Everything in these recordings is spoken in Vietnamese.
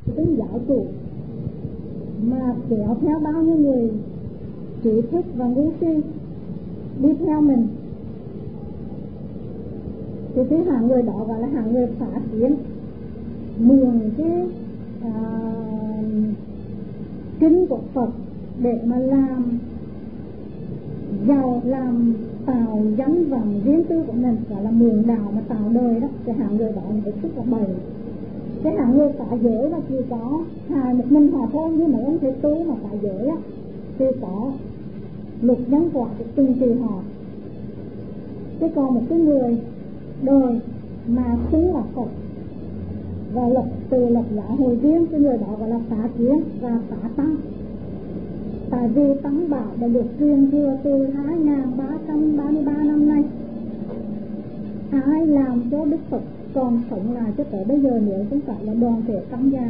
tính giáo chủ mà kéo theo bao nhiêu người trí thức và ngu si đi theo mình, thì cái hạng người đó gọi là hạng người phá kiến, mượn cái kinh của Phật để mà làm giàu, làm tạo danh vọng riêng tư của mình, gọi là mượn đạo mà tạo đời đó. Cái hạng người đó hết sức là bầy. Cái hạng người phá giới là chỉ có hài một mình họ thôi, như mấy ông Thế Tú mà phá giới á thì có luật nhân quả của từng trì họ. Chứ còn một cái người đời mà xứng là Phật và từ lập giáo hội riêng, cái người đó gọi là phá kiến và phá tăng. Tại vì tăng bảo đã được truyền thừa từ 2333 năm nay. Ai làm cho Đức Phật còn sống lại cho tới bây giờ nếu không phải là đoàn thể tăng gia.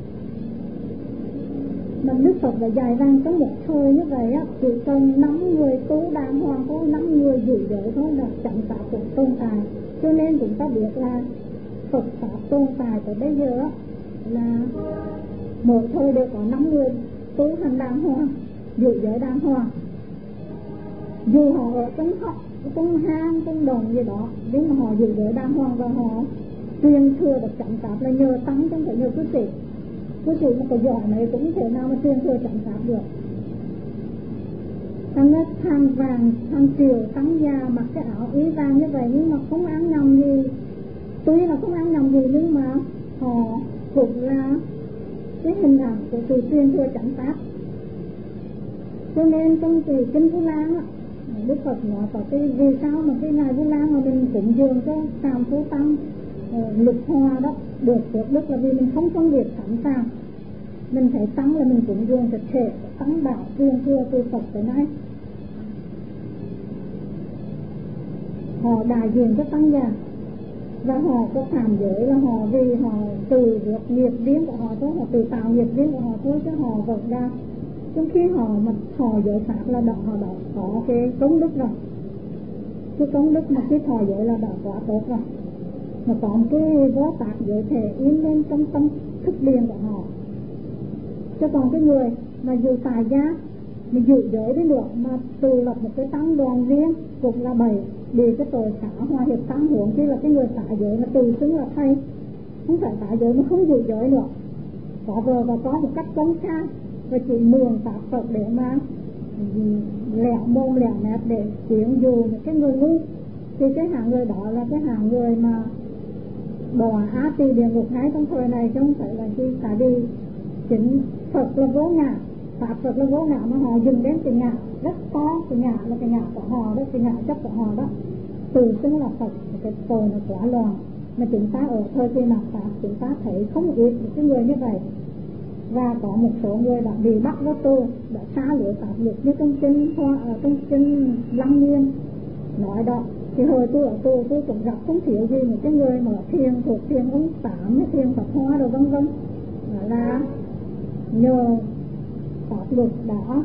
Mà Đức Phật đã dạy rằng trong một thời như vậy á, chỉ cần 5 người tu đàng hoàng thôi, 5 người giữ giới thôi là chẳng pháp cũng tồn tại. Cho nên chúng ta biết là Phật pháp tồn tại tới bây giờ á, là mỗi thời đều có 5 người tu hành đàng hoàng, giữ giới đàng hoàng. Dù họ ở trong hang, trong đồng gì đó, nhưng mà họ giữ giới đàng hoàng và họ truyền thừa được chẳng pháp là nhờ tăng, không phải nhờ cư sĩ. Cư sĩ mà có giỏi này cũng không thể nào mà truyền thừa chẳng pháp được. Thành ra thang vàng, thang triều, tăng già mặc cái áo ý vàng như vậy nhưng mà không ăn nhầm gì. Tuy là không ăn nhầm gì nhưng mà họ cũng là cái hình ảnh của sự truyền thừa chẳng pháp. Cho nên trong cái kinh Vu Lan á, Đức Phật nói có cái vì sao mà cái ngày Vu Lan mà mình cúng dường cho Sàm Phu Tăng Lục Hòa đó được phước đức là vì mình không phân biệt sẵn sàng. Mình thấy tăng là mình cúng dường thực thể, tăng bảo truyền thừa từ Phật tới nay. Họ đại diện cho tăng già và họ có phạm giới là họ vì họ từ việc nghiệp riêng của họ thôi, họ từ tạo nghiệp riêng của họ thôi, chứ họ vẫn ra. Trong khi họ mà thọ giới pháp là họ đã có cái công đức rồi. Cái công đức mà cái thọ giới là đã quá tốt rồi. Mà có một cái vó tạc giới thể in lên trong tâm thức điền của họ. Chứ còn cái người mà dù tài gia mà giữ giới đi được mà từ lập một cái tăng đoàn riêng cũng là bầy vì cái tội xả hòa hiệp tăng huống chứ là cái người xả giới mà từ xứng là thầy không phải xả giới mà không giữ giới nữa, có vợ và có một cách công khai và chỉ mượn pháp Phật để mà lẹo mồm lẹo mép để quyến dụ một cái người ngu. Thì cái hạng người đó là cái hạng người mà đọa á tỳ địa ngục ngay trong thời này, chứ không phải là khi tại vì chính Phật là vô ngã, pháp Phật là vô ngã mà họ dừng đến cái ngã rất to, cái ngã là cái ngã của họ đó, cái ngã chấp của họ đó, từ xưng là Phật. Cái tội nó quá loạn mà chúng ta ở thời kỳ mạt pháp chúng ta thấy không ít cái người như vậy. Và có một số người đã bị bắt vào tù, đã xa lưới pháp luật như trong kinh Lăng Nghiêm nói đó. Thì hồi tôi ở tù tôi cũng gặp không thiếu gì những cái người mà thiền thuộc thiền ông Tám, thiền Phật Hoa đồ vân vân, là nhờ pháp luật đã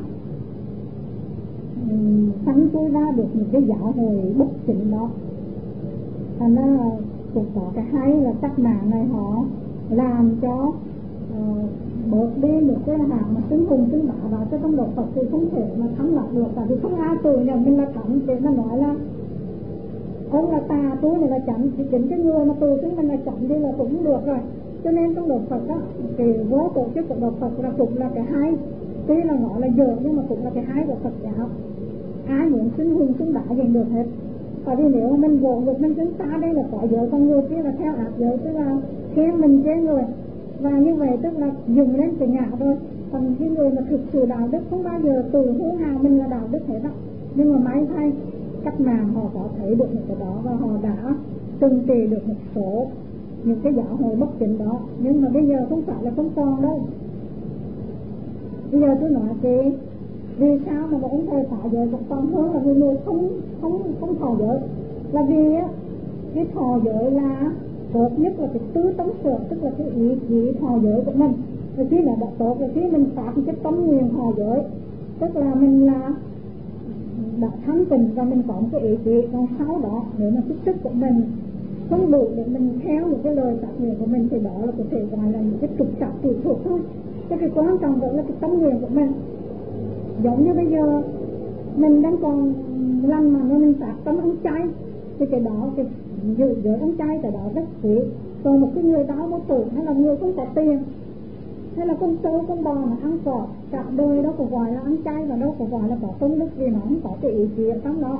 sanh tôi ra được một cái giáo hội bất chính đó. Thành ra cũng có cái hay là các mạng này họ làm cho bớt đi những cái hạng mà xứng hùng xứng bá vào cái trong độ Phật thì không thể mà thắng lại được. Tại vì không ai từ nhà mình là thắng để mà nói là ông là tà, tôi này là chậm, thì chính cái người mà từ chúng mình là chậm đi là cũng được rồi. Cho nên trong độ Phật đó, cái vô tổ chức của độ Phật là cũng là cái hay. Tuy là nó là dở nhưng mà cũng là cái hay của Phật giáo. Ai muốn xứng hùng xứng bá gì được hết. Tại vì nếu mà mình vô được mình xứng ta đây là có dở, con người kia là theo ác dở, tức là khen mình chế người. Và như vậy tức là dừng lên cái ngã thôi. Còn cái người mà thực sự đạo đức không bao giờ từ hữu hào mình là đạo đức hết đó. Nhưng mà may thay các mạng họ có thấy được những cái đó và họ đã từng trì được một số những cái giáo hội bất chính đó. Nhưng mà bây giờ không phải là không còn đâu. Bây giờ tôi nói thì vì sao mà ông thầy thọ giới vẫn còn hơn là vì người không thọ giới, là vì á cái thọ giới là tốt nhất là cái tứ tấn sửa, tức là cái ý chí thọ giới của mình. Rồi khi mà đã tốt là khi mình phát cái tấm nguyện thọ giới, tức là mình là đã thanh tịnh và mình có một cái ý chí. Còn sau đó nếu mà cái sức của mình không đủ để mình theo những cái lời phát nguyện của mình, thì đó là có thể gọi là những cái trục trặc tùy thuộc thôi. Cái quan trọng vẫn là cái tâm nguyện của mình. Giống như bây giờ mình đang còn lành mà mình phát tâm ăn chay, thì cái đó, cái giữ giới ăn chay cái đó rất quý. Còn một cái người đó vô tử, hay là người không có tiền, hay là con trâu con bò mà ăn cỏ cả đời, đó có gọi là ăn chay, và đâu có gọi là có công đức, vì nó không có cái ý chí ở trong đó.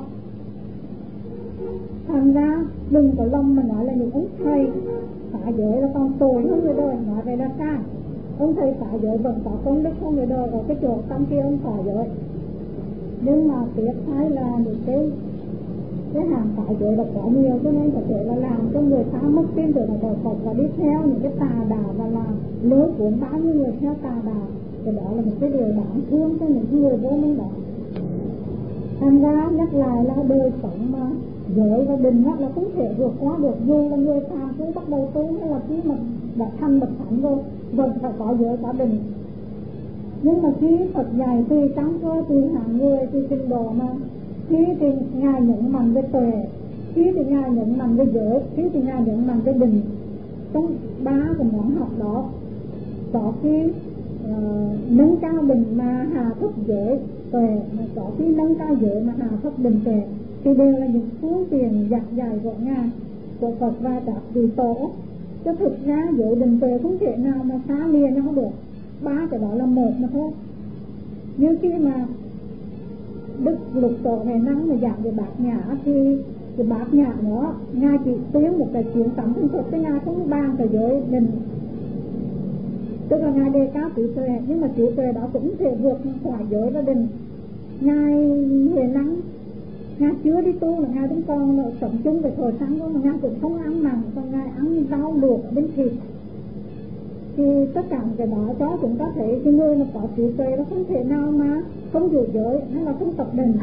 Thành ra đừng có lòng mà nói là những ông thầy phá giới là còn tội hơn người đời, nói về là sai. Ông thầy phá giới vẫn có công đức hơn người đời ở cái chỗ trong kia ông phá giới. Nhưng mà tiếc thay là những cái hàng phá giới là có nhiều, cho nên có thể là làm cho người ta mất tin tưởng vào Phật và đi theo những cái tà đạo, và là lối cuốn bao nhiêu người theo tà đạo. Thì đó là một cái điều đáng thương cho những người vô minh đó. Thành ra nhắc lại là đời sống mà giới và định là không thể vượt qua được. Dù là người phàm cũng bắt đầu tu, hay là khi mà đã thành bậc thánh rồi vẫn phải có giới có định. Nhưng mà khi Phật dạy tùy căn cơ, tùy hạng người, tùy trình độ mà. Khi thì Ngài nhấn mạnh về tuệ, khi thì Ngài nhấn mạnh về giới, khi thì Ngài nhấn mạnh về định. Trong ba cái món học đó, có khi nâng cao định mà hạ thấp giới tuệ, mà có khi nâng cao giới mà hạ thấp định tuệ, thì đều là những phương tiện giảng dạy của Ngài, của Phật và các vị tổ. Chứ thực ra giới định tuệ không thể nào mà xa lìa nhau được, ba cái đó là một mà thôi. Như khi mà Đức Lục Tổ ngày năng mà giảng về Bát Nhã, thì cái Bát Nhã đó Ngài chỉ tuyên một cái chuyện tắm thân Phật, cái Ngài không bàn cái giới định. Tức là Ngài đề cao trí tuệ, nhưng mà trí tuệ đó cũng thể vượt khỏi giới và định. Ngài Huệ Năng, Ngài chưa đi tu là Ngài vẫn còn sống chung với thời sáng đó, mà Ngài cũng không ăn mặn, còn Ngài ăn rau luộc bên thịt. Thì tất cả cái đó cho chúng ta thấy cái người mà có trí tuệ nó không thể nào mà không giữ giới hay là không tập định.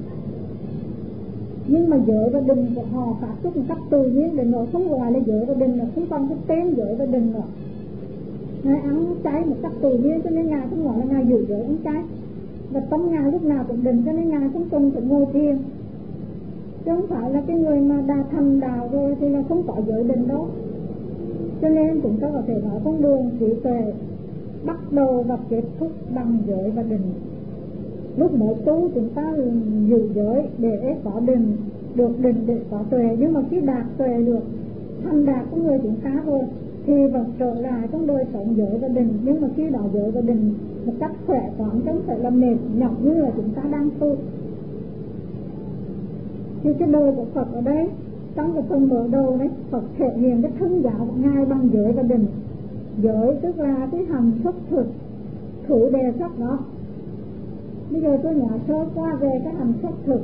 Nhưng mà giới và định của họ phát xuất một cách tự nhiên, để nó không gọi là giới và định, là không còn cái tên giới và định nữa. Ngài ăn chay một cách tự nhiên, cho nên Ngài không gọi là Ngài giữ giới ăn chay. Và tâm Ngài lúc nào cũng định, cho nên Ngài không cần phải ngồi thiền. Chứ không phải là cái người mà đã thành đạo rồi thì là không có giới định đâu. Cho nên chúng ta có thể nói con đường trí tuệ bắt đầu và kết thúc bằng giới và định. Lúc mới tu chúng ta giữ giới để có định, được định để có tuệ. Nhưng mà khi đạt tuệ được, thành đạt của người chúng ta rồi, thì vẫn trở lại trong đời sống giới và định. Nhưng mà khi đó giới và định một cách khỏe khoắn, chứ không phải là mệt nhọc như là chúng ta đang tu. Thì cái đời của Phật ở đây, trong cái phần mở đầu đấy, Phật thể hiện cái thân giáo của Ngài bằng giới và định. Giới tức là cái hành xuất thực, thử đề xuất đó. Bây giờ tôi nói sơ qua về cái hành xuất thực.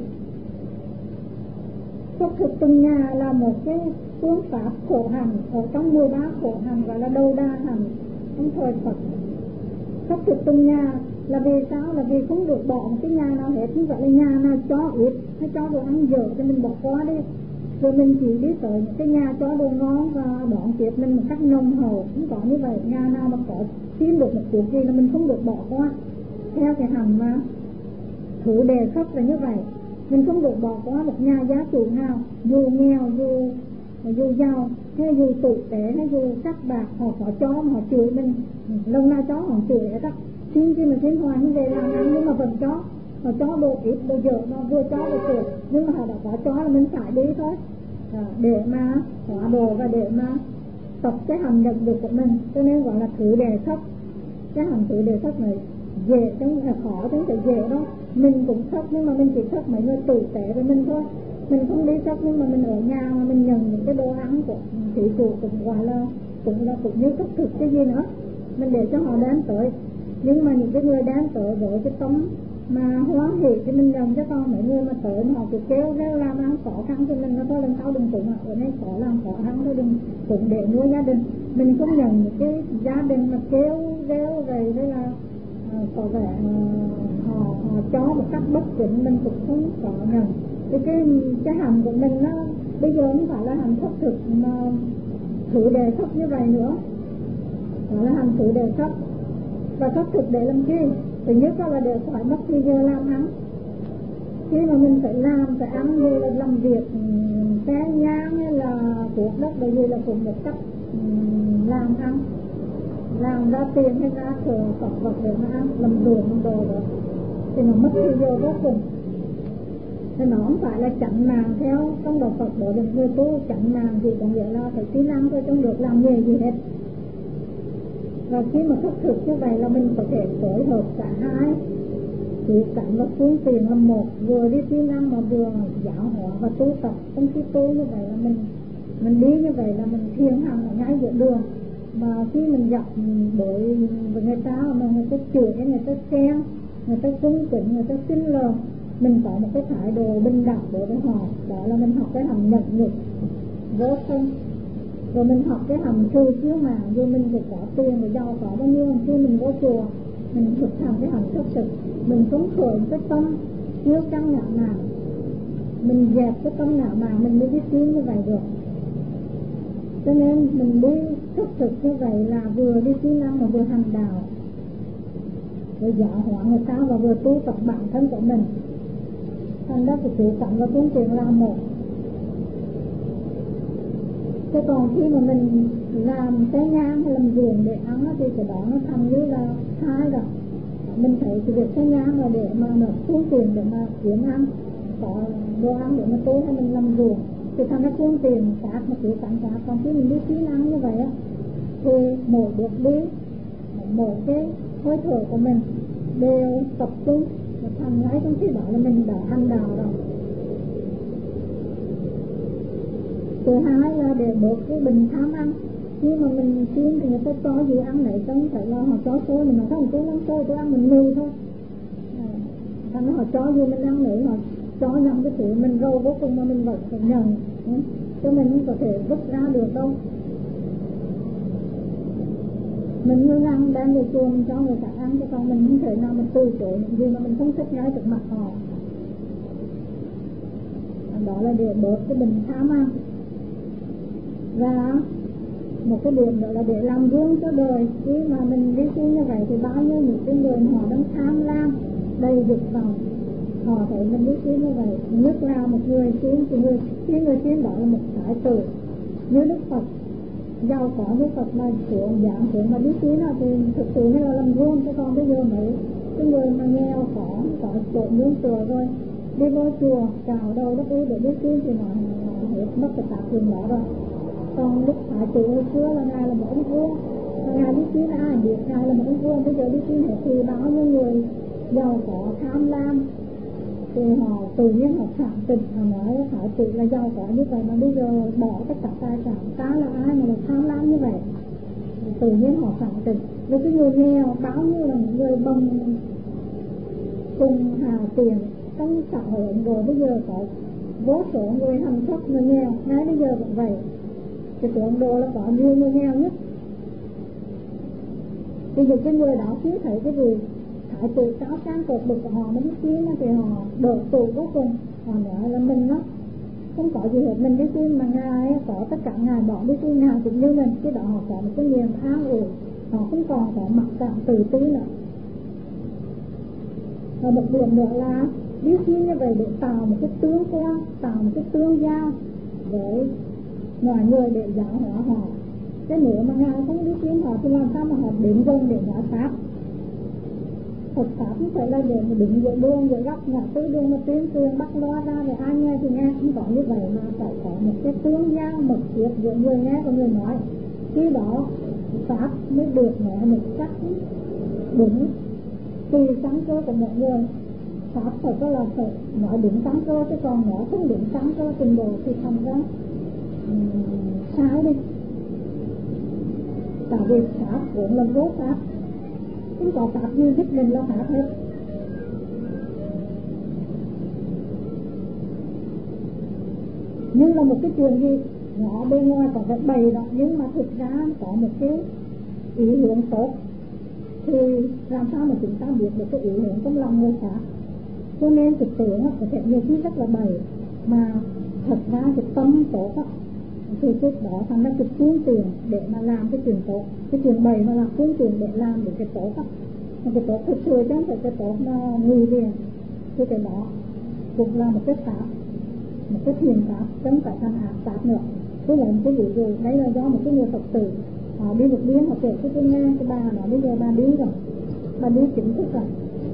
Xuất thực từng nhà là một cái phương pháp khổ hành ở trong 13 khổ hành, gọi là đầu đa hành trong thời Phật. Xuất thực từng nhà là vì sao? Là vì không được bỏ một cái nhà nào hết. Như vậy là nhà nào cho ít hay cho đồ ăn dở thì mình bỏ qua đi, rồi mình chỉ đi tới những cái nhà cho đồ ngon và đón tiếp mình một cách nồng hậu. Không có như vậy. Nhà nào mà có xin được một chút gì là mình không được bỏ qua. Theo cái hành mà thử đề xuất là như vậy, mình không được bỏ qua một nhà giá chủ nào, dù nghèo, dù giàu, hay dù tử tế, hay dù sắc bạc. Họ có cho mà họ chửi mình, lần nào cho họ chửi đó. Xin khi mình xin hoài như vậy làm ăn, nhưng mà vẫn cho. Họ cho đồ ít, đồ dở, nó vừa cho đồ tiền, nhưng mà họ đã có cho là mình phải đi thôi, để mà hóa đồ và để mà tập cái hành nhận được của mình. Cho nên gọi là thử đề xuất. Cái hành thử đề xuất này dễ chứ không phải khó, chứ không phải dễ đâu. Mình cũng xuất, nhưng mà mình chỉ xuất mấy người tử tế với mình thôi. Mình không đi xuất, nhưng mà mình ở nhà mà mình nhận những cái đồ ăn của thị chủ cũng gọi là cũng như xuất thực cái gì nữa. Mình để cho họ đến tới. Nhưng mà những cái người đến tới với cái tấm mà hoan hỷ thì mình nhận, cho con mấy người mà tới mà họ cứ kêu rêu làm ăn khó khăn thì mình nói thôi lần sau đừng cũng ở đây khó làm khó khăn thôi, đừng cũng để nuôi gia đình. Mình không nhận những cái gia đình mà kêu rêu vậy, với là có vẻ họ cho một cách bất chính, mình cũng không có nhận. Thì cái hành của mình nó bây giờ không phải là hành xuất thực mà thử đề xuất như vậy nữa, đó là hành thử đề xuất. Và xuất thực để làm chi? Thứ nhất là để khỏi mất thời giờ làm ăn. khi mà mình phải làm phải ăn như là làm việc cái nhang hay là cuộc đất bởi vì là cùng một cách làm ăn, làm ra tiền hay ra thừa vật vật để mà ăn, làm ruộng làm đồ đó thì nó mất thời giờ vô cùng. Thì nó không phải là chặn màng theo trong đạo Phật bộ được người tu chặn màng thì có nghĩa là phải kỹ năng thôi, không được làm nghề gì hết. Và khi mà thức thực như vậy là mình có thể phối hợp cả hai, chỉ cảnh và phương tiện là một, vừa đi kỹ năng mà vừa giáo hóa và tu tập. Trong khi tu như vậy là mình đi như vậy là mình thiền hành ở ngay giữa đường. Mà khi mình gặp đối với người ta mà người ta chửi, người ta khen, người ta cung kính, người ta xin lỗi, mình có một cái thái độ bình đẳng đối với họ. Đó là mình học cái hầm nhẫn nhục vô thân. Rồi mình học cái hầm trừ chiếu mà rồi mình phải có tiền để giàu có bao nhiêu. Khi mình vô chùa mình thực hành cái hầm thức thực, mình phấn khởi cái tâm chiếu trăng ngạo mạn, mình dẹp cái tâm ngạo mạn mình mới biết tiến như vậy được. Cho nên mình đi thức thực như vậy là vừa đi kỹ năng mà vừa hành đạo, vừa giáo hóa người ta và vừa tu tập bản thân của mình. Thành ra phải tự cảnh và phương tiện làm một. Thế còn khi mà mình làm cái nhang hay làm ruộng để ăn thì cái đó nó thành như là sai rồi. Mình thấy cái việc cái nhang là để mà nó phương tiện để mà kiếm ăn, có đồ ăn để mà tu hay mình làm ruộng thì thành ra phương tiện khác mà tự cảnh khác. Còn khi mình đi kỹ năng như vậy á thì mỗi bước đi, mỗi cái hơi thở của mình đều tập trung và thành ngay trong khi đó là mình đã hành đạo rồi. Thứ hai là để bớt cái bình tham ăn. Khi mà mình xin thì người ta cho gì ăn này, không phải là họ cho xôi, mình nói không tôi ăn xôi, tôi ăn mình nuôi thôi. Thành họ cho gì mình ăn nữa, họ cho nhầm cái thứ mình râu vô cùng mà mình vẫn phải nhận, cho mình không có thể vứt ra được đâu. Mình như ăn đang về chùa mình cho người ta ăn, chứ còn mình không thể nào mình từ chối những gì mà mình không thích ngay trước mặt họ. Đó là để bớt cái bình tham ăn. Và một cái điểm nữa là để làm gương cho đời. Khi mà mình đi tu như vậy thì bao nhiêu những cái người họ đang tham lam đầy dục vọng, họ thấy mình đi tu như vậy, nhất là một người tin thì người tin đó là một thái tử như Đức Phật, giàu có như Phật mà xuống giảm xuống mà đi tu nào thì thực sự mới là làm gương. Chứ còn bây giờ mấy cái người mà nghèo có chỗ nương tựa rồi đi vô chùa chào đầu đất ư để đi tu thì nó hết mất cái tác dụng đó rồi. Còn Đức Thái tử hồi xưa là ngài là một ông vua, ngài đi tin ai biết ngài là một ông vua. Bây giờ đi tin hết thì bao nhiêu người giàu có tham lam thì họ tự nhiên họ phản tịch, họ nói Thái tử là giàu có như vậy mà bây giờ bỏ tất cả tài sản, ta là ai mà lại tham lam như vậy, tự nhiên họ phản tịch. Với cái người nghèo bao nhiêu là những người bằng cùng hà tiền trong xã hội Ấn Độ bây giờ có vô số người hạnh phúc, người nghèo ngay bây giờ cũng vậy. Cái của Ấn Độ là có nhiều người nghèo nhất. Thì những cái người đó khi thấy cái gì thái tử cao sang tột bực của họ mới tin thì họ đổ tù vô cùng. Họ nói là mình đó không có gì hết, mình đi tin mà ngài có tất cả, ngài bỏ đi tin ngài cũng như mình. Cái đó họ có một cái niềm an ủi, họ không còn có mặc cảm tự ti nữa. Và một điểm nữa là đi tin như vậy để tạo một cái tương quan, tạo một cái tương giao với mọi người để giáo hóa họ. Cái nữa mà ngài không đi tin họ thì làm sao mà họ đến gần để nói pháp. Phật pháp không phải là để mà đứng giữa đường, giữa góc ngã tư đường mà tuyên truyền bắt loa ra để ai nghe thì nghe, không có như vậy mà phải có một cái tương giao mật thiết giữa người nghe và người nói. Khi đó pháp mới được nói một cách đúng tùy sáng cơ của mọi người. Pháp phải có là phải nói đúng sáng cơ, chứ còn nói không đúng sáng cơ trình độ thì thành ra sai đi. Tại vì pháp cũng là vô pháp, không có pháp gì biết mình là pháp hết. Như là một cái chuyện gì nó bên ngoài có vẻ bày đó, nhưng mà thực ra có một cái ý hướng tốt thì làm sao mà chúng ta biết được cái ý hướng trong lòng người khác. Cho nên thực tế có thể nhiều khi rất là bày, mà thật ra cái tâm tốt á thì cái đó thành ra cái phương tiện để mà làm cái chuyện tốt. Cái chuyện bày mà là phương tiện để làm được cái tốt á, cái tốt thực sự chứ không phải cái tốt mà người liền. Thì cái đó cũng là một cái pháp, một cái thiền pháp, chẳng phải thành ác pháp nữa. Tôi lấy một cái ví dụ, đấy là do một cái người Phật tử họ đi vượt biên, họ kể cho tôi nghe, cái bà nói bây giờ bà đi rồi, bà đi chính thức rồi.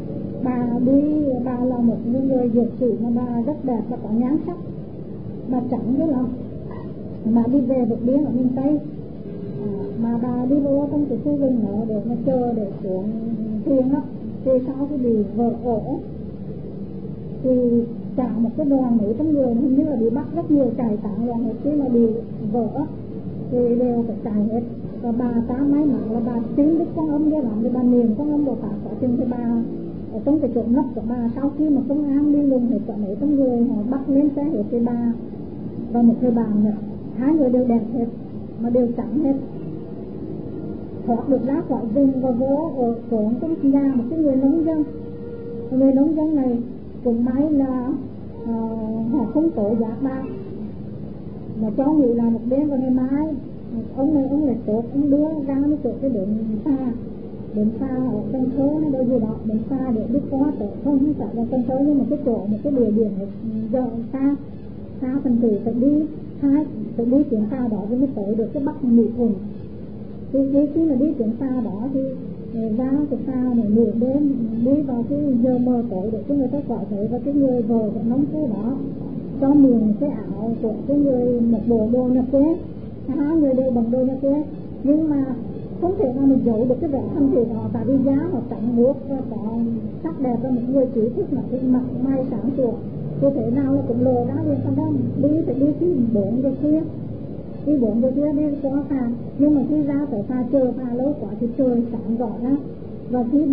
Bà là một người dược sĩ mà bà rất đẹp và có nhan sắc, bà trắng rất lắm. Bà đi về vượt biên ở miền Tây, mà bà đi vô trong cái khu rừng nữa để mà chờ để xuống thuyền đó. Thì sau khi bị vỡ ổ thì cả một cái đoàn mấy trăm người hình như là bị bắt rất nhiều, chạy tán loạn hết. Khi mà bị vỡ thì đều phải chạy hết. Và bà ta may mắn là bà tin Đức Quan Âm để làm, thì bà niệm Quan Âm Bồ Tát có chừng. Thì bà ở trong cái chỗ nấp của bà, sau khi mà công an đi lùng hết cả mấy trăm người, họ bắt lên xe hết. Thì bà và một người bạn nữa, hai người đều đẹp hết mà đều trắng hết, thoát được ra khỏi rừng và vô ở trốn trong nhà một cái người nông dân. Người nông dân này cũng may là họ không tố giác bà, mà cho nghĩ là một đêm vào ngày mai ông này ông lại tốt, ông đưa ra cái chỗ cái bến pha ở Cần Thơ hay đâu gì đó, bến pha để đi qua tới, không phải là Cần Thơ nhưng mà cái chỗ một cái địa điểm giờ xa phần tử phải đi chuyến xa đó mới tới được cái Bắc Mỹ Thuận. Thì khi mà đi chuyến xa đó thì ra cái xa này nửa đêm đi vào cái giờ mờ tối để cho người ta gọi thấy, và cái người vợ của nông phu đó cho mượn cái áo của cái người, một bộ đồ nhập quê, hai người đều bằng đồ nhập quê, nhưng mà không thể nào mà giấu được cái vẻ thân thể của họ, tại vì giá họ trắng muốt và có sắc đẹp, và một người trí thức mà cái mặt mày sáng sủa, thì thế nào là cũng lờ ra liền. Thành ra phải đi khi 4 giờ khuya, đi 4 giờ khuya đi qua phà, nhưng mà khi ra tới phà chờ phà lâu quá thì trời sáng rõ ra. Và khi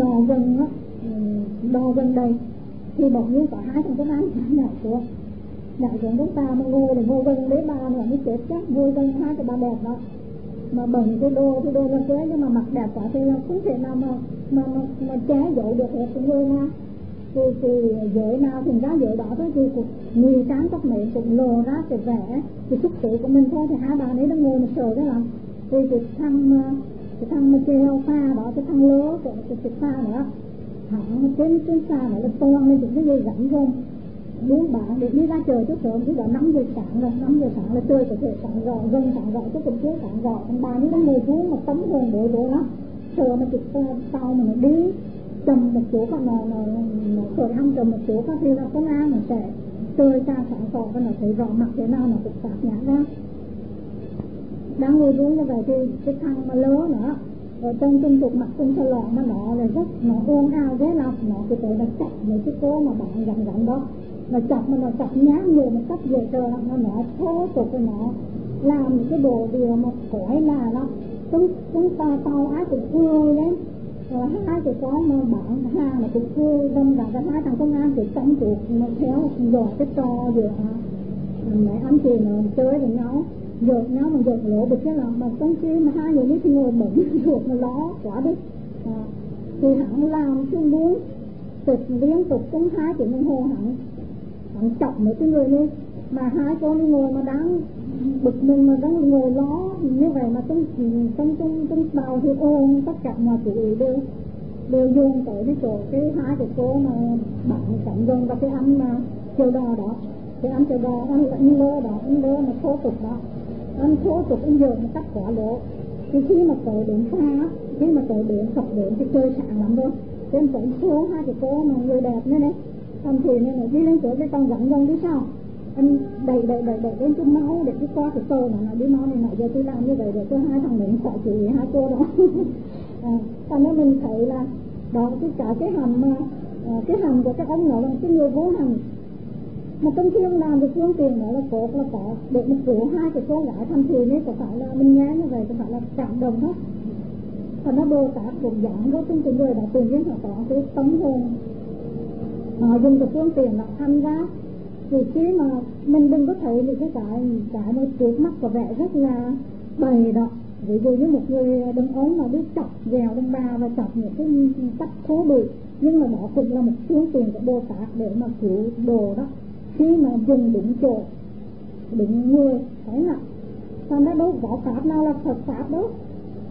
đò gần đây thì bỗng nhiên có hai thằng công an nhảy xuống chúng ta mà ngồi để ngồi gần đấy bà nữa mới chết chắc, ngồi gần hai cái bà đẹp đó mà bận cái đồ là thế, nhưng mà mặt đẹp quá thì không thể nào mà che giấu được hết cái người nào. Thì giới nào thì ra giới đó thôi, thì cũng nguy trang các mấy cũng lồ ra cái vẻ cái xúc xứ của mình thôi. Thì hai bà ấy đang ngồi mà sợ đó lắm. Thì cái thằng mà treo pha đó, cái thằng lớ cái pha nữa, thằng trên pha đó là toàn lên những cái dây rảnh rông muốn bạn để đi ra trời trước sớm. Thì đó 5 giờ sáng là trời có thể sáng rõ, gần sáng rõ chứ cũng chưa sáng rõ. Thằng bà ấy đang ngồi xuống mà tấm hồn bối rối lắm, sợ mà trực sau mà nó đi chầm một chỗ, và nó khởi hăng chầm một chỗ, thì là công an nó sẽ trời ra sáng tỏ và nó thấy rõ mặt thế nào nó cũng phát nhãn ra. Đang ngồi xuống như vậy thì cái thằng mà lớ nữa ở trong trung tục mặt trong xe lọ mà nó là rất nó ồn ào thế nào, nó cái tới là chặt mấy cái cô mà bạn gắn đó, nó chặt mà nó chặt nhá người một cách dễ chờ lắm, nó thô tục với nó làm những cái đồ điều mà khỏi là nó chúng ta tao ai cũng cười đấy. Rồi hai cái con mà bạn hàng là cũng cười đâm ra cái hai thằng công an thì chống chuột mà theo dò cái trò giữa mấy anh chị nó chơi với nhau, dột nhau mà dột lỗ được cái lòng mà trong khi mà hai người đi thì ngồi bẩn ruột mà ló quá đi. Thì hắn làm cái muốn tịch liên tục trong 2 tiếng đồng hồ, hắn chọc mấy cái người đi, mà hai con đi ngồi mà đáng bực mình mà đang ngồi ló như vậy, mà trong đầu thì ôm tất cả mọi chủ ý đều dùng tới cái chỗ cái hai cái cô mà bạn cảnh gần, và cái anh mà chiều đò đó, cái anh chiều đò anh lơ mà thô tục đó, anh thô tục anh dường một cách quá lỗ. Thì khi mà tới đến pha, khi mà tới đến sập đến thì chơi sáng lắm rồi, trên tới số hai cái cô mà người đẹp nữa đấy, xong thì nên là đi lên chỗ cái con gắn gần đi sao anh đẩy lên cái máu để đi qua cái cầu này, đi máu này nọ. Giờ tôi làm như vậy để cho hai thằng mình khỏi chú ý hai cô đó. Cho nên mình thấy là đó cái hầm mà cái hầm của các ông đó là cái người vô hành, mà trong khi ông làm được phương tiền đó là có để một cứu hai cái cô gái thành thị này, có phải là mình nghe như vậy có phải là cảm động hết. Và nó Bồ Tát cũng giảng với trong cái người đó tự nhiên họ có cái tấm hồn, họ dùng cái phương tiện là tham gia. Thì khi mà mình đừng có thấy những cái nó trước mắt có vẻ rất là bầy đó, ví dụ như một người đàn ông mà đi chọc ghèo đàn bà và chọc những cái cách thú bự, nhưng mà đó cũng là một phương tiện của Bồ Tát để mà cứu đồ đó, khi mà dùng đúng chỗ đúng người, thấy là còn nó đâu có pháp nào là Phật pháp đâu.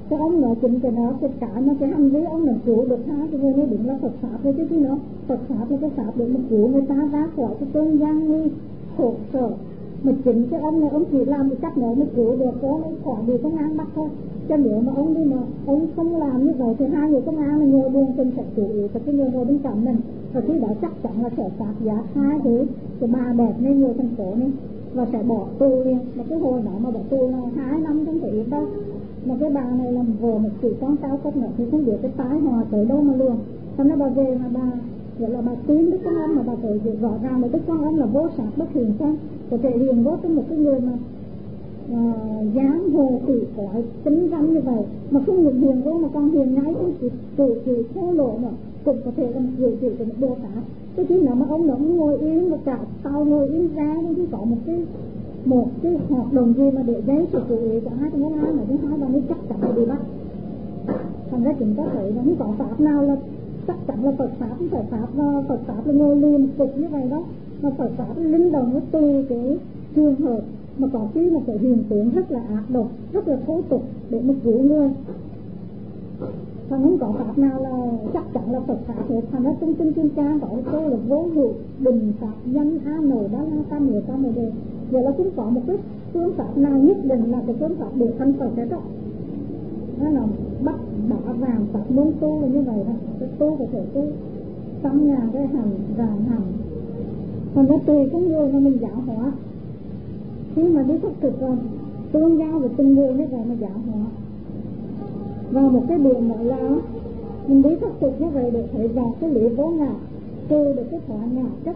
Cái ông nói chính cái đó, cái hành vi ông là cứu được hai cái người này đúng là Phật pháp rồi chứ chứ nó. Phật pháp là cái pháp để mà cứu người ta ra khỏi cái cơn gian nguy khổ sở. Mà chính cái ông này ông chỉ làm cái cách nữa mới cứu được có lấy khỏi bị công an bắt thôi. Cho nếu mà ông đi mà ông không làm như vậy thì hai người công an là ngồi buồn tình sẽ chú ý cho cái người ngồi bên cạnh mình. Và khi đó chắc chắn là sẽ phạt giá hai cái bà đẹp nên người thành phố này và sẽ bỏ tù liền. Mà cái hồi đó mà bỏ tù là 2 năm không thể ít đâu. Mà cái bà này làm vợ một chị con cao cấp nữa thì không biết cái tái hòa tới đâu mà luôn. Cho nên bà về mà bà gọi là bà tin Đức Quan Âm mà bà thấy rõ ràng là Đức Quan Âm là vô sát bất hiền không có thể hiện vô trong một cái người mà dáng hồ quỷ quái tính rắn như vậy mà không những hiền vô mà còn hiền ngay cái cử chỉ thô lộ mà cũng có thể làm cử chỉ của một Bồ Tát. Cái khi nào mà ông đó ngồi yên và cả tao ngồi yên ra nên chỉ có một cái hoạt động gì mà để giấy sự chú ý của hai cái ngôn án mà thứ hai là nó chắc chắn là bị bắt. Thành ra chúng ta thấy nó không có pháp nào là chắc chắn là Phật pháp, không phải pháp và Phật pháp là ngồi liềm cục như vậy đó, mà Phật pháp linh động nó từ cái trường hợp mà có khi là phải hiện tượng rất là ác độc, rất là thô tục để mà cứu người. Thành không có pháp nào là chắc chắn là Phật pháp hết. Thành ra trong kinh Kim Cang có một câu là vô hữu định pháp nhân a nổi đó là tam mười đề. Vậy là cũng có một cái phương pháp nào nhất định là cái phương pháp để thành Phật hết đó. Nó là bắt đá vàng pháp môn tu là như vậy đó. Cái tu có thể cái 100.000 cái hành vàng hành. Còn nó tùy cái người mà mình giáo hóa. Khi mà đi khắc thực rồi tương giao với từng người như vậy mà giáo hóa. Và một cái điều nữa là mình đi khắc thực như vậy để thấy rõ cái lý vô ngã, trừ được cái thỏa ngã chấp.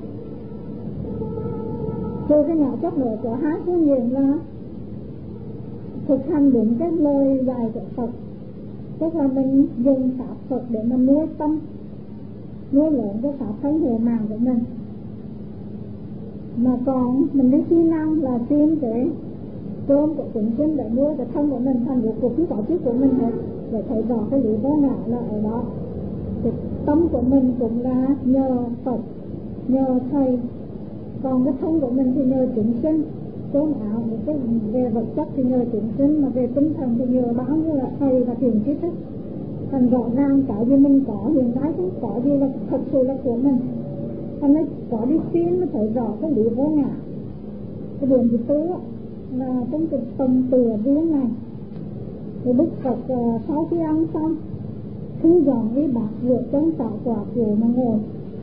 Trừ cái ngã chấp nữa có hai phương diện là thực hành đúng cái lời dạy của Phật. Tức là mình dùng pháp Phật để mà nuôi tâm, nuôi lớn cái pháp thánh hệ mạng của mình. Mà còn mình đi siêng năng là siêng cái cơm của chúng sinh để nuôi cái thân của mình, thành được cuộc không có chức của mình hết. Để thấy rõ cái lý vô ngã là ở đó. Cái tâm của mình cũng là nhờ Phật, nhờ Thầy. Còn cái thân của mình thì nhờ chúng sinh. Cơm áo cái về vật chất thì nhờ chúng sinh, mà về tinh thần thì nhờ báo như là Thầy và thiền trí thức. Thành rõ ràng cái gì mình có hiện tại không có gì là thật sự là của mình. Thành nó có đi xuyên mới thấy rõ cái lý vô ngã. Cái điểm thứ tư là trong cái tầng tựa riêng này thì Đức Phật sau khi ăn xong thu dọn cái bát rửa chân tạo quả của mà ngồi.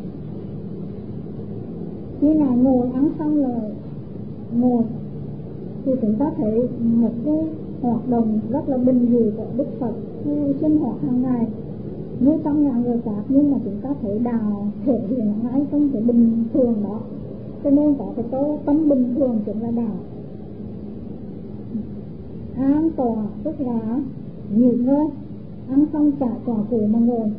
Khi nào ngồi ăn xong là ngồi thì chúng ta thấy một cái hoạt động rất là bình dị của Đức Phật cái sinh hoạt hàng ngày như trong nhà người khác, nhưng mà chúng ta thấy Đạo thể hiện ngay trong cái bình thường đó. Cho nên có cái câu tâm bình thường chính là Đạo. An tọa tức là nghỉ ngơi, ăn xong cả quả củ mà ngồi.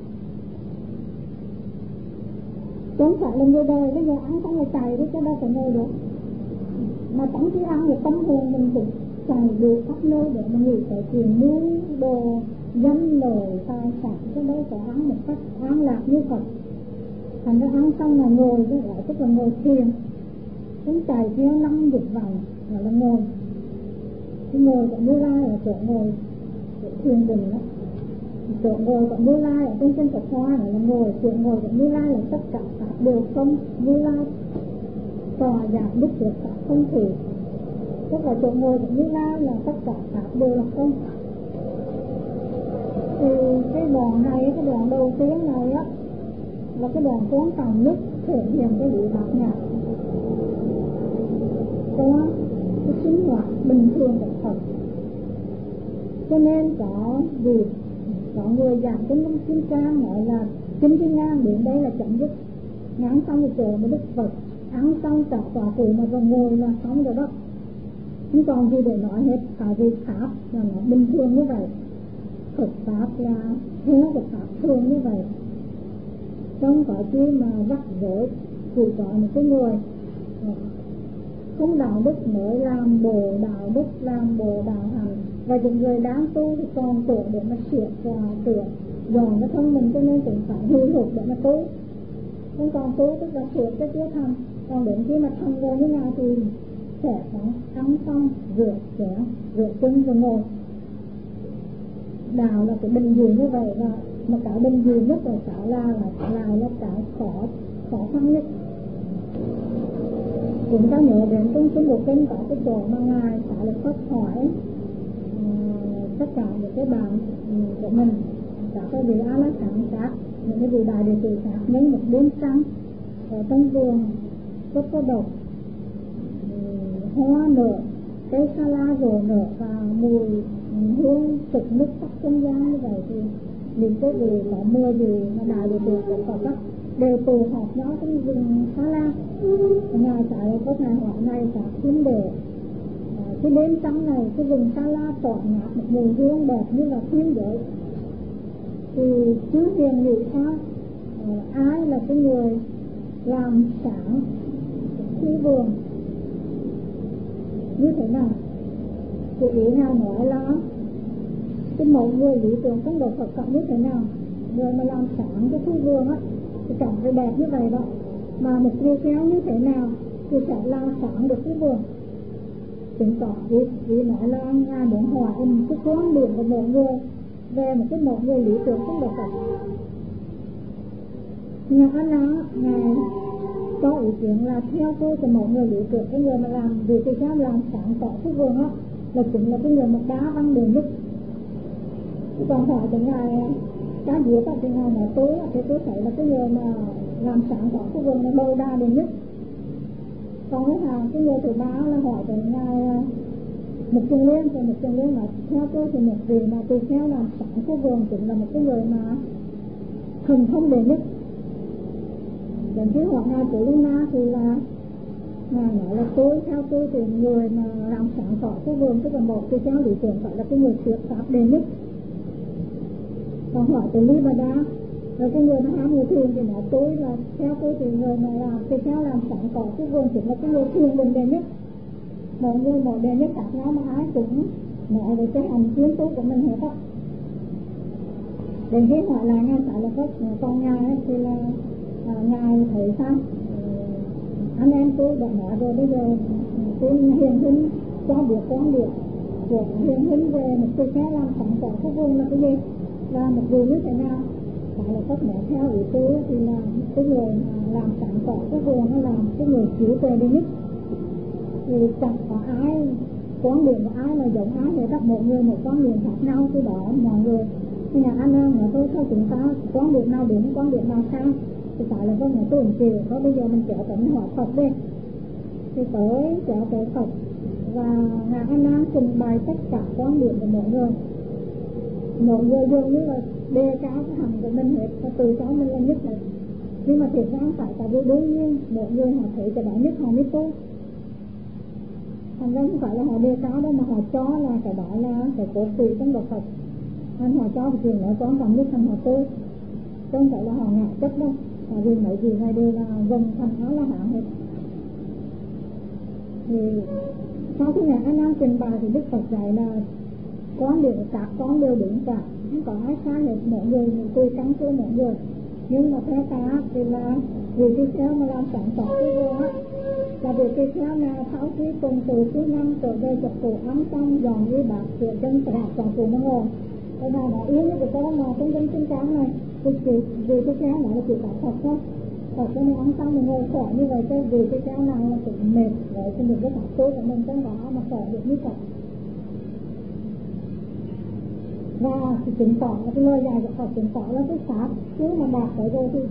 Không phải là người đời bây giờ ăn xong rồi chạy đi cho đâu phải ngồi được. Mà trong khi ăn thì tâm hồn mình cũng chạy được khắp nơi để mà nghĩ tới chuyện mua đồ danh lợi tài sản, cho đâu phải ăn một cách an lạc như Phật. Thành ra ăn xong là ngồi, cái gọi tức là ngồi thiền. Cũng chạy theo 5 vòng gọi là ngồi. Cái ngồi của Như Lai ở chỗ ngồi chỗ thiền định đó. Chỗ ngồi của Như Lai ở trên Phật Hoa là ngồi. Chỗ ngồi của Như Lai là tất cả pháp đều không. Như Lai tòa dạng đức tuyệt pháp không thể. Tức là chỗ ngồi của Như Lai là tất cả pháp đều là không. Thì cái đoạn này, cái đoạn đầu tiên này á là cái đoạn quan trọng nhất thể hiện cái lý bát nhã qua cái sinh hoạt bình thường của Phật. Cho nên có việc có người giảng trong Kim Cang nói là Kinh Thiên Ngang đến đây là chấm dứt. Ngắn xong rồi chỗ mới Đức Phật ăn xong cả quả củ mà còn ngồi là xong rồi đó, không còn gì để nói hết. Tại vì pháp là nó bình thường như vậy, Phật pháp là theo cái pháp thường như vậy, không có chi mà rắc rối. Chỉ có những cái người không đạo đức mới làm bộ đạo đức, làm bộ đạo hành, và những người đáng tu thì còn tổ để mà sửa và sửa dọn cái thân mình, cho nên cũng phải hư hụt để mà tu. Không còn tu tức là sửa cái chưa thành. Còn đến khi mà thành rồi như nào thì sẽ ăn xong rửa chén rửa chân rồi ngồi. đạo là cái bình dị như vậy, và mà cái bình dị nhất là cái là cái khó khăn nhất. Chúng ta nhớ đến trong bộ kinh có cái chỗ mà ngài trả lời Phật hỏi tất cả những cái bạn của mình, cả cái vị A La Hán khác, những cái vị đại đệ tử khác, nhân một đêm trăng ở trong vườn rất có độc, hoa nở, cây sa la rổ nở và mùi hương trực nước sắc không gian như vậy, thì những cái vị có mưa gì mà đại đệ tử của Phật đó đều tụ họp nhau trong rừng sa la. Ngài trả lời có ngài hỏi này cả thiên đệ, cái đêm trăng này cái rừng sa la tỏa nhạt một mùi hương đẹp như là thiên giới, thì chứ hiền nghĩ sao ai là cái người làm sáng khu vườn như thế nào? Thì ý ngài nói là cái mẫu người lý tưởng trong đời Phật cộng như thế nào, người mà làm sáng cái khu vườn á thì cảnh phải đẹp như vậy đó, mà một người khéo như thế nào thì sẽ làm sáng được khu vườn. Chứng tỏ ý nói là ngài muốn hỏi cái quan điểm của một người về một cái một người lý tưởng trong đời Phật. Nhà ngài có ý kiến là theo tôi thì một người lý tưởng, cái người mà làm vì cái khác làm sáng tỏ khu vườn á là chính là cái người mà đá văn đường nhất. Còn hỏi thì ngài cá diệt thì ngài nói tôi thì tôi thấy là cái người mà làm sáng tỏ khu vườn là đầu đa đường nhất. Còn cái người thứ ba là hỏi thì ngài một trường liên, thì một trường liên là theo tôi thì một vị mà tùy theo làm sáng khu vườn chính là một cái người mà thần thông đệ nhất. Đến khi hỏi ngài của Luna thì là ngài nói là theo tôi thì người mà làm sáng tỏ khu vườn tức là một tùy theo lý tưởng phải là cái người thuyết pháp đệ nhất. Còn hỏi từ Lý Bà Đa rồi cái người mà ham người thiền thì nói theo tôi thì người mà tùy theo làm sáng tỏ khu vườn chính là cái người thiền bình đệ nhất. Mọi người một đề nhất khác nhau mà ai cũng nói về cái hành chuyên tu của mình hết á. Đến khi hỏi lại ngài tại là có con ngài thì là ngài thấy sao anh em tôi đã nói rồi, bây giờ tôi hiền hinh cho biết con được của hiền hinh về một cái khác làm sáng tỏ khu vườn là cái gì, là một người như thế nào. Tại là có nói theo ý tôi thì là cái người làm sáng tỏ khu vườn nó là cái người chịu về đi nhất. Thì chẳng có ai quan điểm của ai là giống ai hết, tất một người một quan điểm khác nhau, từ đó mọi người như là anh em nói thôi theo chúng ta quan điểm nào đúng quan điểm nào sai thì phải là con người tôi cũng chịu. Thôi bây giờ mình kéo tới hỏi Phật đi, thì tới kéo tới Phật và ngài anh em trình bày tất cả quan điểm của mọi người dường như là đề cao cái hành của mình hết và từ cháu mình là nhất này. Nhưng mà thiệt ra không phải, tại vì đương nhiên mọi người họ thấy cái đó nhất họ mới tu. Thành ra không phải là họ đề cao đâu, mà họ cho là cái đó là cái cốt tủy trong đạo Phật. Nên họ cho cái chuyện nói quan trọng nhất thành họ tu, chứ không phải là họ ngại chất đâu. Tại vì mấy gì này đều là gần thành áo là hạng hết. Thì sau khi ngài An trình bày thì Đức Phật dạy là con đều các con đều đúng cả, không có ai sai hết, mọi người tùy căn cứ mọi người. Nhưng mà theo ta thì là vì cái theo mà làm sáng tỏ cái vô á, là vì cái theo là tháo khí cùng từ thứ năm trở về chập cổ ấm xong dọn đi bạc sửa chân trả toàn phụ nó ngồi. Thế là nó yếu như cái con mà trong dân sinh trắng này, vì cái theo nó là chỉ cả Phật thôi. Phật cho nên ấm xong mình ngồi khỏi như vậy, chứ vì cái theo nào là cũng mệt rồi, cho mình cái pháp tôi của mình trong đó mà khỏi được như Phật. Và chứng tỏ là cái lời dạy của Phật chứng tỏ là cái pháp chứ mà đạt tới rồi thì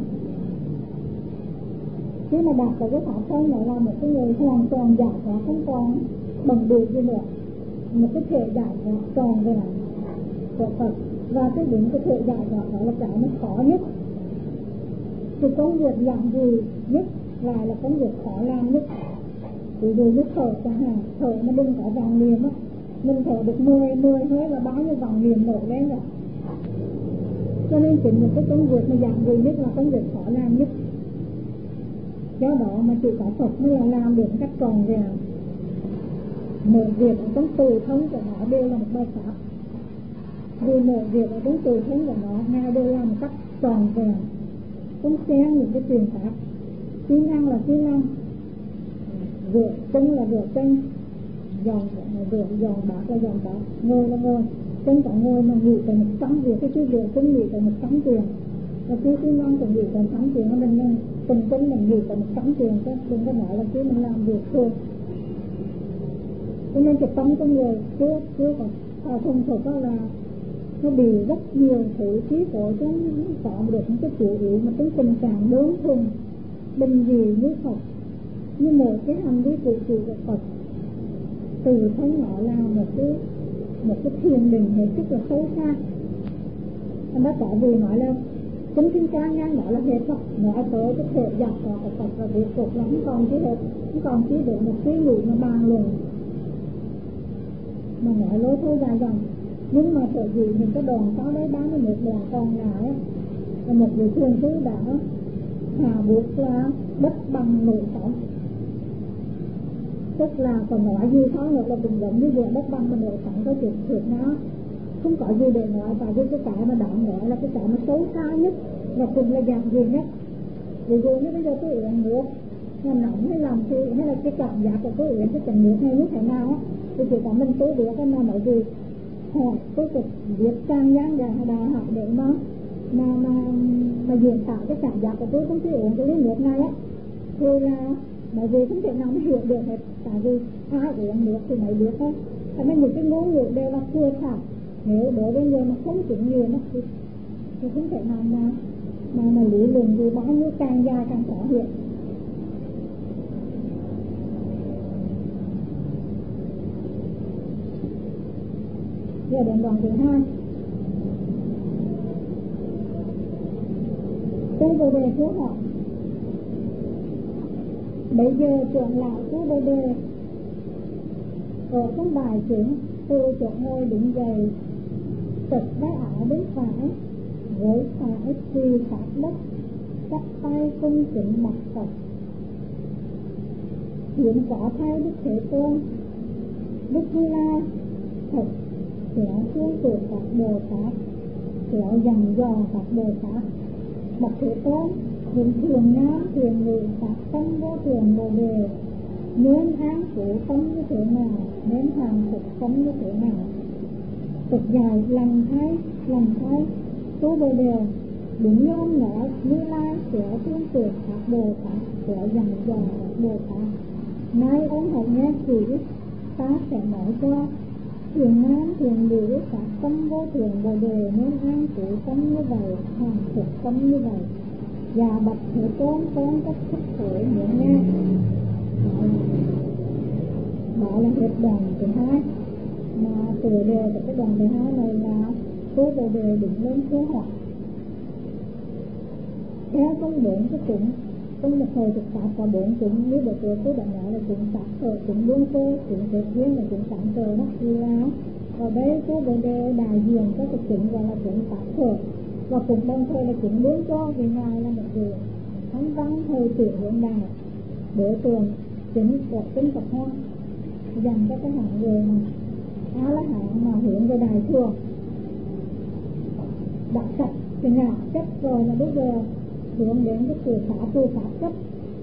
đạt tới cái pháp thân này là một cái người hoàn toàn giải thoát, không còn bằng đủ gì nữa, một cái thể giải thoát tròn về này của Phật. Và cái đúng cái thể giải thoát đó là cái nó khó nhất. Thì công việc làm gì nhất lại là công việc khó làm nhất. Ví dụ như thở chẳng hạn, thở mà đừng có vòng liềm á, mình thở được 10 hơi và bao nhiêu vòng liềm nổi lên rồi. Cho nên chính một cái công việc mà giảm gì nhất là công việc khó làm nhất. Do đó mà chỉ có Phật mới là làm được cách tròn vẹn. Mỗi việc ở trong từ thống của nó đều là một bài pháp. Vì mỗi việc ở trong từ thống của nó Ngài đều làm một cách tròn vẹn, không xen những cái truyền pháp. Kỹ năng là kỹ năng, rửa chân là rửa chân, dọn bát là dọn bát, ngồi là ngồi. Chân có ngồi mà nghĩ tới 100 việc, cái việc cũng nghĩ tới 100 chuyện, và cái non cũng nghĩ tới 100 chuyện, mình từng chân mình nghĩ tới 100 chuyện, chứ đừng có nói là khi mình làm việc thôi. Cho nên cái tâm của người chưa có thông thuộc đó là nó bị rất nhiều sự trí của chúng có được những cái chủ yếu mà tính tình trạng đơn thuần bình dị như Phật, như một cái hành vi tự chủ của Phật, từ thấy nó là một cái thiền định hết sức là sâu xa. Anh đã tại vì nói là chính kinh trang ngang đó là hết Phật, nói tới cái thể giác của Phật là việc cục lắm, còn chỉ hết, không còn chỉ được một cái luận mà bàn luận mà nói lối thôi dài dòng. Nhưng mà bởi vì những cái đoàn sau đấy 31 đoàn còn lại là một vị thiền sư đã hạ buộc là đất bằng nổi sóng, tức là còn nói gì sau nữa là cũng giống như việc đất bằng và nổi sóng có chuyện thiệt nó không có gì để nói, và cái mà đáng nói là cái mà xấu xa nhất và cũng là giản dị nhất. Ví dụ như bây giờ tôi uống nước mà nóng hay làm thì hay là cái cảm giác của tôi uống cái chén nước này như thế nào á, thì chỉ có mình tôi biết mà nói gì hỏi tôi được viết trang giảng đà học để mà diễn tả cái cảm giác của tôi không thể uống cái ly nước này á, thì là bởi vì không thể nào mà hiểu được hết, tại vì ai uống nước thì mới biết thôi. Cho nên những cái ngôn ngữ đều là thừa thảo, nếu đối với người mà không chứng nghiệm thì không thể nào mà lý luận gì bao nhiêu càng dài càng khó hiểu. Giờ đến đoạn thứ 2. Tu Bồ Đề thưa hỏi: bây giờ trưởng lão Tu Bồ Đề ở trong bài chuyển từ chỗ ngồi đứng dậy, tật vai áo bên phải, gối phải quỳ sát đất, chắp tay cung kính bạch Phật. Hiện có thay Đức Thế Tôn, Đức Như Lai thật kéo xuống từ các Bồ Tát, kéo dằn dò các Bồ Tát. Bạch Thế Tôn, hiện thường nam thiền ngự các tâm vô thường Bồ Đề, nên án phủ tâm như thế nào, nên hàng phục tâm như thế nào. Tục dài lần thay Tu Bồ Đề đúng như ông nói, Như Lai kéo xuống từ các Bồ Tát, kéo dằn dò các Bồ Tát. Nay ông hãy nghe kỹ, ta sẽ nói cho thiền nam thiền nữ các tâm vô thường Bồ Đề nên an phủ tâm như vậy, hàng phục tâm như vậy. Và bạch Thế Tôn, con rất thích khổ muốn nghe. Đó là hết đoạn thứ 2. Mà tựa đề của cái đoạn thứ 2 này là Tu Bồ Đề đứng lên thưa hỏi. Theo trong 4 cái chúng, trong một thời thực pháp có 4 chúng, như bởi tôi đã nói là chúng sát khởi, chúng luân cơ, chúng thế thiên và chúng sáng trời đó. Thì là ở đây Tu Bồ Đề đại diện các cái chúng gọi là chúng sát khởi, và cũng đồng thời là chúng luân cơ, vì ngài là một người thánh văn thời tử hiện đại, đối tượng chính của kinh Phật Hoa dành cho cái hạng người mà A-la-hán mà hướng về đại thừa đã sạch cái ngã chất rồi, mà bây giờ hướng đến cái sự xả tu pháp chất.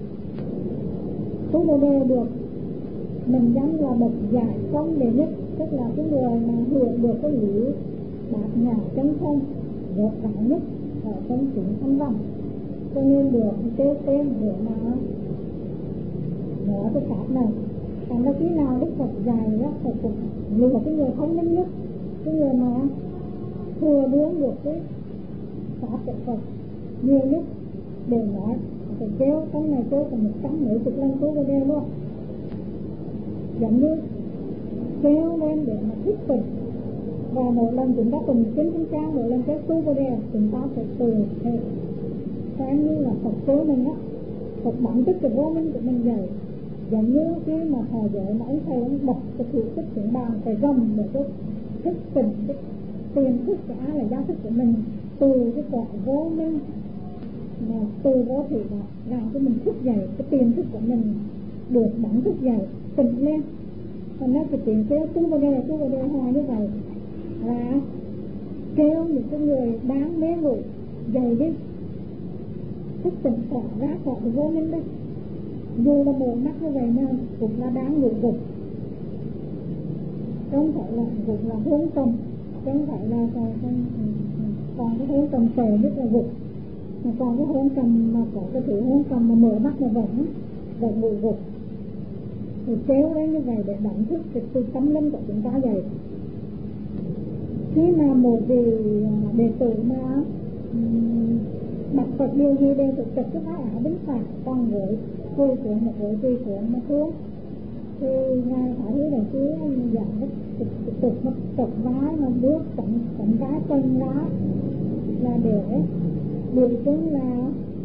Tu Bồ Đề được mình danh là bậc giải công đệ nhất, tức là cái người mà hưởng được cái lý bát nhã chân không rốt rãi nhất ở trong chúng thanh văn, cho nên được kêu tên để mà nói cái pháp này. Còn là khi nào Đức Phật dạy đó phải phục lừa cái người thông minh nhất, cái người mà thừa đương được cái pháp của Phật nhiều nhất để nói, phải kêu trong này kêu còn 110 lần Tu Bồ Đề luôn, giống như kêu lên để mà thuyết phục. Và mỗi lần chúng ta cùng kinh trang, mỗi lần kêu Tu Bồ Đề chúng ta phải từ thể xem như là Phật kêu mình á, Phật bản chất cái vô minh của mình vậy. Giống như khi mà thờ giới mà ông thầy ông bật cái thủ tích xuống bàn phải gầm để cái thức tình, cái tiền thức của ai là gia thức của mình, từ cái quả vô minh mà từ vô thị là làm cho mình thức dậy, cái tiền thức của mình được đánh thức dậy, tỉnh lên. Còn nếu cái tiền kêu Tu Bồ Đề hoài như vậy là kêu những cái người đáng mê ngủ dậy đi, thức tỉnh tỏ ra khỏi cái vô minh đấy. Dù là mở mắt như vậy mà cũng là đáng ngủ gục, không phải là gục là hôn tâm, chứ không phải là còn cái hôn cầm sờ rất là gục, mà còn cái hôn cầm mà có cái thứ hôn cầm mà mở mắt là vẫn ngủ gục, thì kéo đến như vậy để đánh thức cái tâm linh của chúng ta vậy. Khi mà một vị đệ tử mà đặt Phật điều gì đều thực trực cái áo đứng phạt con gối quỳ xuống một gối quỳ xuống mà xuống, thì ngài phải thấy là chứ dạng cái tục vái mà bước cẩn vái chân lá là để biểu chứng là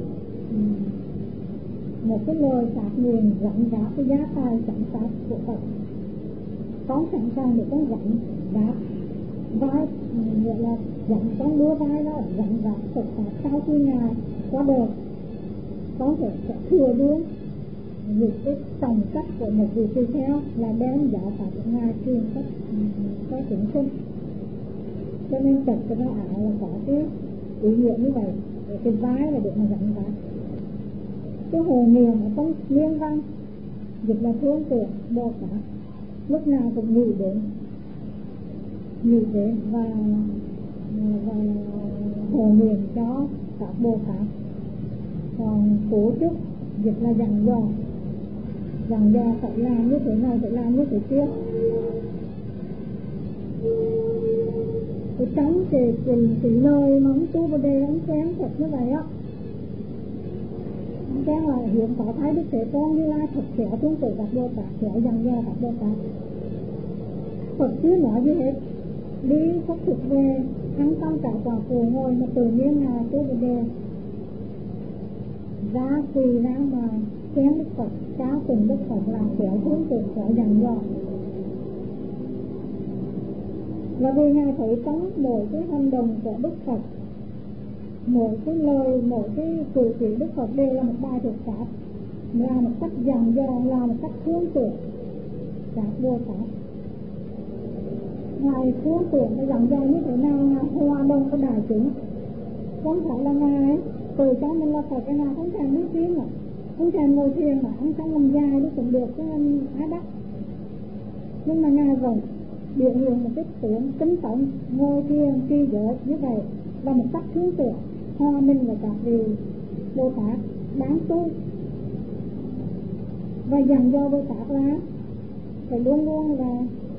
một cái lời phát nguyện rộng rãi cái giá tài sẵn sàng của Phật, con sẵn sàng để con rộng rãi vai, gọi là rộng con đua vai đó rộng rãi Phật pháp. Sau khi ngài có đời có thể sẽ thừa đuôi những cái tầm cách của một vị tỳ kheo là đem giáo pháp của ngài truyền cách có chúng sinh, cho nên chật cái áo là có cái ý nghĩa như vậy. Cái vai là để mà rộng rãi. Cái hồ niệm ở trong liên văn dịch là thương tưởng Bồ Tát, lúc nào cũng nghĩ đến và hồ niệm cho các Bồ Tát. Còn cố chúc dịch là dặn dò phải làm như thế này, phải làm như thế kia. Trong cái lời mà ông Tu Bồ Đề ông khen thật như vậy á, ông khen là hiện có thấy Đức Thế Tôn Như Lai thật khéo tương tự các Bồ Tát, khéo dặn dò các Bồ Tát. Phật chưa nói gì hết, đi khắc thực về ăn xong cả quả phù ngồi mà tự nhiên là Tu Bồ Đề ra quỳ ra mà khen Đức Phật, trao từng Đức Phật là khéo tương tự khéo dặn dò. Là vì ngài thấy trong mỗi cái hành động của Đức Phật, mỗi cái lời, mỗi cái cử chỉ Đức Phật đều là một bài thuyết pháp, là một cách dặn dò, là một cách thương tưởng các Bồ Tát. Ngài thương tưởng và dặn dò như thế nào? Ngài hòa đồng với đại chúng, không phải là ngài từ cho mình là Phật, cái ngài không thèm đi tiếng mà, không thèm ngồi thiền mà ăn sáng làm dài đi cũng được, cho nên ai bắt. Nhưng mà ngài vẫn biểu hiện một cái tướng kính trọng ngồi thiền tri giới như vậy là một cách thương tưởng hòa mình và các vị Bồ Tát đáng tu, và dặn dò Bồ Tát là phải luôn luôn là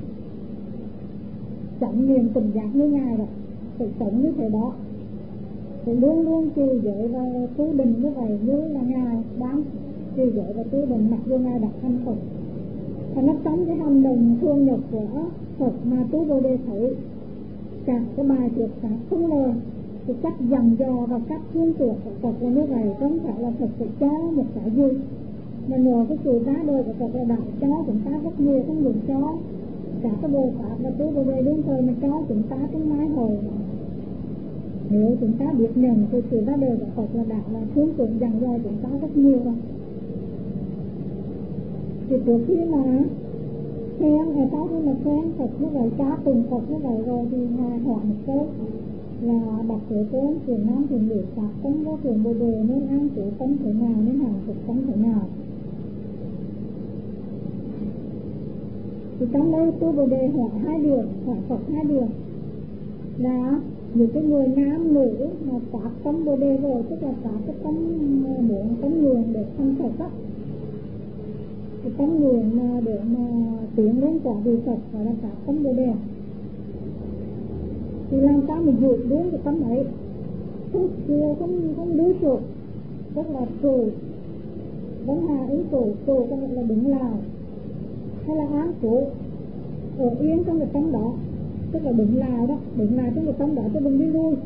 chậm niệm tình giác như ngài rồi, phải sống như thế đó, phải luôn luôn trì giới và tu định như vậy, như là ngài đáng trì giới và tu định mặc dù ngài đặt thanh Phật. Và nó trong cái hành động thương nhật của Phật mà Tu Bồ Đề thấy các cái bài thuyết pháp không lời, cái cách dặn dò và cách thương tưởng của Phật là như vậy, không phải là Phật phải cho một cái gì, mà nhờ cái sự ra đời của Phật là đã cho chúng ta rất nhiều, không dùng cho cả cái Bồ Tát và Tu Bồ Đề đúng thời mà cho chúng ta trong mái hồi. Nếu chúng ta biết nhận thì sự ra đời của Phật là đã là thương tưởng dặn dò chúng ta rất nhiều rồi. Thì trước khi mà khen, người ta khi mà khen Phật như vậy, cá từng Phật như vậy rồi thì ngài hỏi một câu là Bạch Thế Tôn thiền nam thiền nữ Pháp tông vô thiền Bồ Đề nên an chủ tâm thế nào, nên hàng thực tâm thế nào. Thì trong đây Tu Bồ Đề hỏi hai điều, hỏi Phật hai điều là những cái người nam nữ mà Pháp tâm Bồ Đề rồi, tức là Pháp cái tâm muốn tâm nguyện để thành Phật đó, cái tâm nguyện mà để mà tiến lên quả vị Phật gọi là Pháp tâm Bồ Đề, thì làm sao mình giữ đúng cái tâm ấy, không chừa, không đối chuột, tức là trụ vẫn hà ý trụ có nghĩa là đứng lại hay là án trụ ở yên trong cái tâm đó, tức là đứng lại đó, đứng lại trong cái tâm đó chứ đừng đi lui.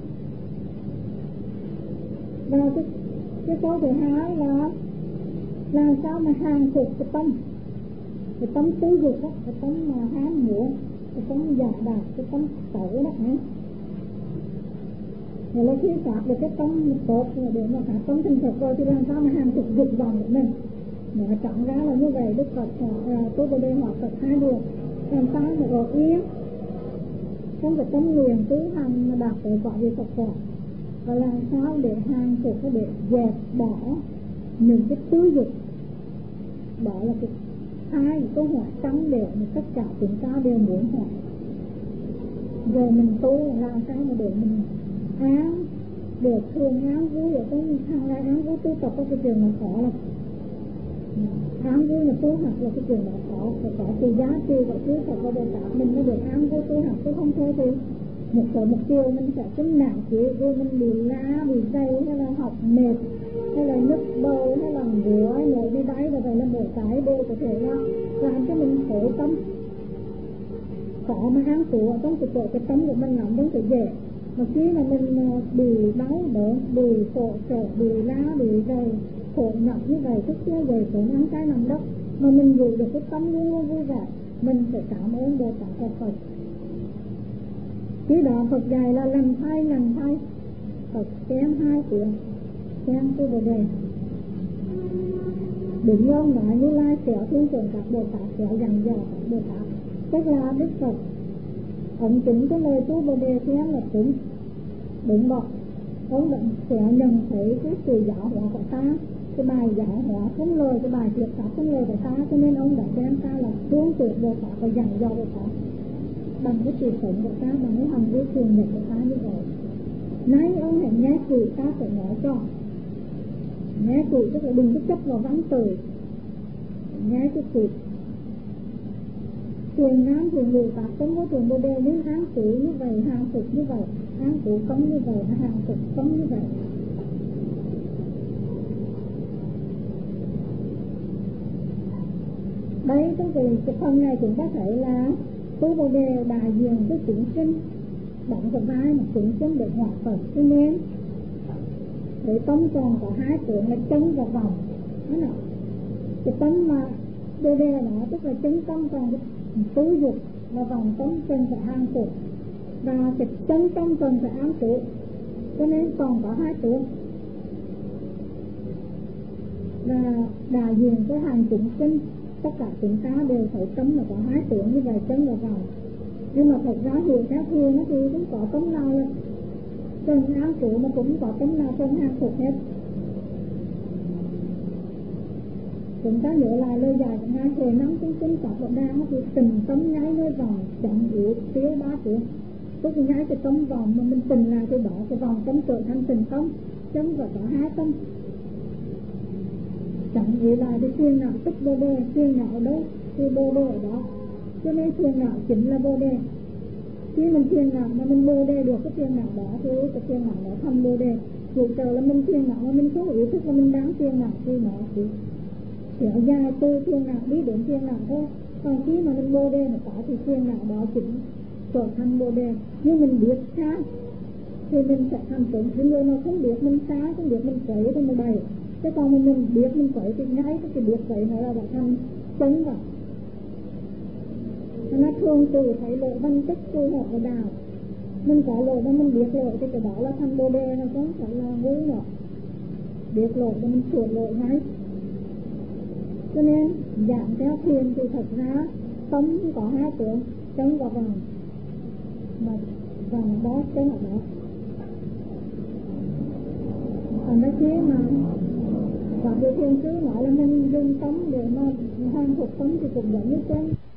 Và cái câu thứ hai là làm sao mà hàng phục cái tâm tư dục đó, cái tâm mà ham muốn, cái tâm giả đạt, cái tâm xấu đó nhé. Rồi là khi phát được cái tâm tốt rồi để mà phát tâm thành Phật rồi thì làm sao mà hàng phục dục vọng của mình. Mà chọn ra là như vậy. Đức Phật Tu Bồ Đề hỏi Phật hai điều, làm sao mà ở yên trong cái tâm nguyện tứ hành mà đạt tới quả vị Phật quả, và làm sao để hàng phục, để dẹp bỏ những cái tư dục. Đó là cái hai câu hỏi trong để mà tất cả chúng ta đều muốn hỏi. Rồi mình tu làm sao mà để mình án được thương án vui ở cái thằng này án vui tu tập cái trường mà khó lắm. Án vui mà tu học là cái trường mà khó, phải có từ giá trị và chứ thật là để tạo mình mới được án vui tu học, chứ không thôi thì một số một chiều mình sẽ tính nặng chỉ rồi mình bị lá, bị dây hay là học mệt hay là nhức đầu hay là ngứa hay nổi đi đáy và vậy là một cái đều có thể là làm cho mình khổ tâm. Có mà án tụ ở trong cái tâm của mình làm vẫn phải dễ. Mà khi mà mình bị đau đớn, bị khổ sở, bị lá, bị dày, khổ nhọc như vậy, tức kia về khổ nắng cái nằm đất mà mình giữ được cái tâm luôn luôn vui vẻ, mình phải cảm ơn Bồ Tát Phật. Chứ đó Phật dạy là lần thay Phật kém 2 tiếng kém tu Bồ Đề. Đúng không? Nói Như Lai xéo thiên trưởng các Bồ Tát xéo dặn dò các Bồ Tát, tức là Đức Phật ông chính cái lời tu Bồ Đề thì là đúng bọc. Ông đã xéo nhận thấy cái sự giáo hóa của ta, cái bài giáo hóa không lời, cái bài thuyết pháp không lời của ta, cho nên ông đã đem ta là phương tiện Bồ Tát và dặn dò Bồ Tát bằng cái sự sống của ta, bằng cái hành vi thường nhật của ta như vậy. Nay ông hãy nghe cử ta phải nói cho. Nghe cử tức là đừng có chấp vào văn từ, nghe cái cử thiền nam thiền người Pháp tấn vô thường Bồ Đề đến án cử như vậy, hàng phục như vậy, án cử công như vậy, hàng phục công như vậy. Đấy, cái phần này chúng ta thấy là tu Bồ Đề đại diện cái chúng sinh, đóng cái vai mà chúng sinh để hòa Phật. Cho nên để tâm còn có 2 tượng là chân và vòng. Cái tâm mà Bồ Đề là đó, tức là chân tâm còn tứ dục và vòng tâm chân phải an trụ, và cái chân tâm cần phải an trụ, cho nên còn có 2 tượng và đại diện cái hàng chúng sinh. Tất cả chúng ta đều thấy tâm là có 2 tượng như vậy, chân và vòng. Nhưng mà thật ra hiểu theo thiền thì cũng có tâm nào là chân an trụ mà cũng có tâm nào chân an trụ hết. Chúng ta nhớ lại lời dạy của Ngài Huệ Năng chúng sinh Pháp Luận Đàn thì tình tâm nháy nơi vòng chẳng yếu tiêu 3 tiếng. Tức là nháy cái tâm vòng mà mình tình là cái đó, cái vòng tâm trở thành tình tâm, chân và có 2 tâm. Chẳng nghĩ lại cái thiền não tức Bồ Đề, thiền não ở đâu thì Bồ Đề ở đó. Cho nên thiền não chính là Bồ Đề. Khi mình thiền não mà mình Bồ Đề được cái thiền não đó thì cái thiền não đó thành Bồ Đề. Dù chờ là mình thiền não mà mình không ý thức là mình đáng thiền não thì nó chỉ kéo dài từ thiền não đi đến thiền não thôi. Còn khi mà mình Bồ Đề mà có thì thiền não đó chính trở thành Bồ Đề. Nhưng mình biết sai thì mình sẽ thành chuẩn. Cái người mà không biết mình sai, không biết mình quấy thì mình bày. Thế còn mình biết mình quấy thì ngay cái biết quấy nó là thành chân rồi. Nó thường từ thấy lộ văn tích tu học và đạo. Mình có lộ mà mình biết lộ thì cái đó là thành Bồ Đề, nó không phải là ngu nữa. Biết lộ thì mình sửa lộ ngay. Cho nên dạng theo thiền thì thật ra tâm có 2 tượng, chân và vòng. Mà vòng đó, chân ở đó. Còn nó khi mà và điều thiền sư nói là mình dùng tâm để mà hàng phục tâm thì cũng giống như chân.